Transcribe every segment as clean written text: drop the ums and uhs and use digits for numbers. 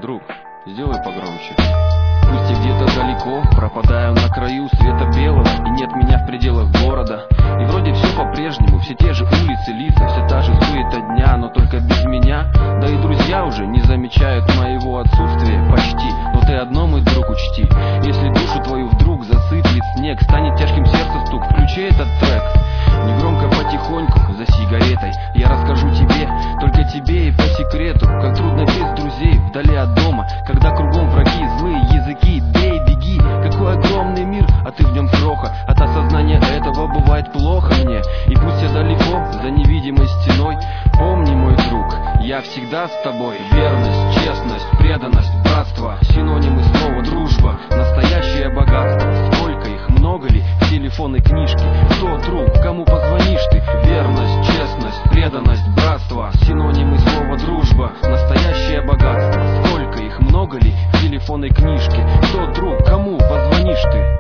Друг, сделай погромче. Пусть я где-то далеко, пропадаю на краю света белого, и нет меня в пределах города. И вроде все по-прежнему, все те же улицы, лица, вся та же суета дня, но только без меня. Да и друзья уже не замечают моего отсутствия почти. Но ты одно, мой друг, учти: если душу твою вдруг засыплет снег, станет тяжким сердце стук, включи этот трек. Негромко, потихоньку, за сигаретой я расскажу тебе, только тебе и по секрету, как трудно без друзей, вдали от дома, когда кругом враги, злые языки. Бей, беги, какой огромный мир, а ты в нем кроха. От осознания этого бывает плохо мне. И пусть я далеко, за невидимой стеной, помни, мой друг, я всегда с тобой. Верность, честность, преданность, братство, синонимы слова дружба, настоящее богатство. Сколько их, много ли в телефонной книжке? Кто друг, кому позвонишь ты? Верность, честность, преданность, братство, синонимы слова дружба, настоящее богатство. Сколько их, много ли в телефонной книжке? Кто друг, кому позвонишь ты?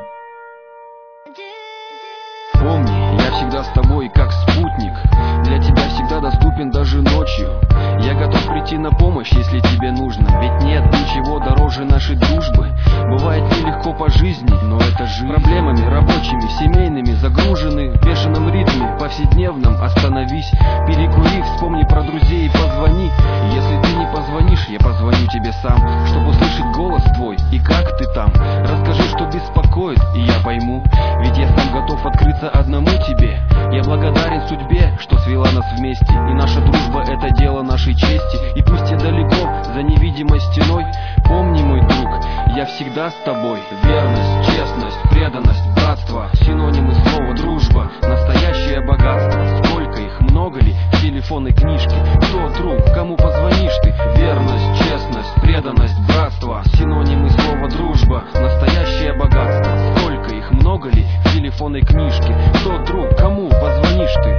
Помни, я всегда с тобой, как спутник. Для тебя всегда доступен даже ночью. Я готов прийти на помощь, если тебе нужно. Ведь нет ничего дороже нашей дружбы. Бывает нелегко по жизни, но это жизнь. Проблемами рабочими, семейными загружены в бешеном ритме повседневном. Остановись, перекури, вспомни про друзей и позвони. Если ты не позвонишь, я позвоню тебе сам, чтобы услышать голос твой и как ты там. Расскажи, что беспокоит, и я пойму. Ведь я сам готов открыться одному тебе. Я благодарен судьбе, что свела нас вместе, и наша дружба — это дело нашей чести. И пусть я далеко, за невидимой стеной, помни, мой друг, я всегда с тобой. Верность, честность, преданность, братство, синонимы слова дружба, настоящее богатство. Сколько их, много ли в телефонной книжке? Кто друг, кому позвонишь ты? Верность, честность, преданность, братство, синонимы слова дружба, настоящее богатство. Сколько их, много ли в телефонной книжке? Кто друг, кому позвонишь ты?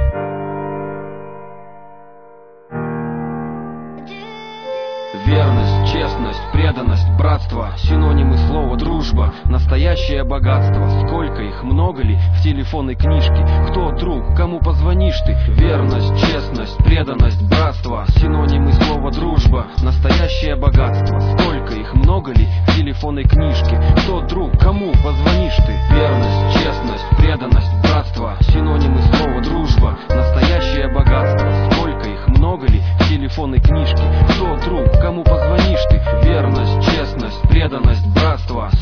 Верность, честность, преданность, братство, синонимы слова дружба, настоящее богатство. Сколько их, много ли в телефонной книжке? Кто друг, кому позвонишь ты? Верность, честность, преданность, братство, синонимы слова дружба, настоящее богатство. Сколько их, много ли в телефонной книжке? Кто друг, кому позвонишь ты? Верность, честность, преданность, братство, синонимы слова дружба, настоящее богатство. Сколько их, много ли в телефонной книжке? Кто друг, кому позвонишь ты? Верность, честность, преданность, братство,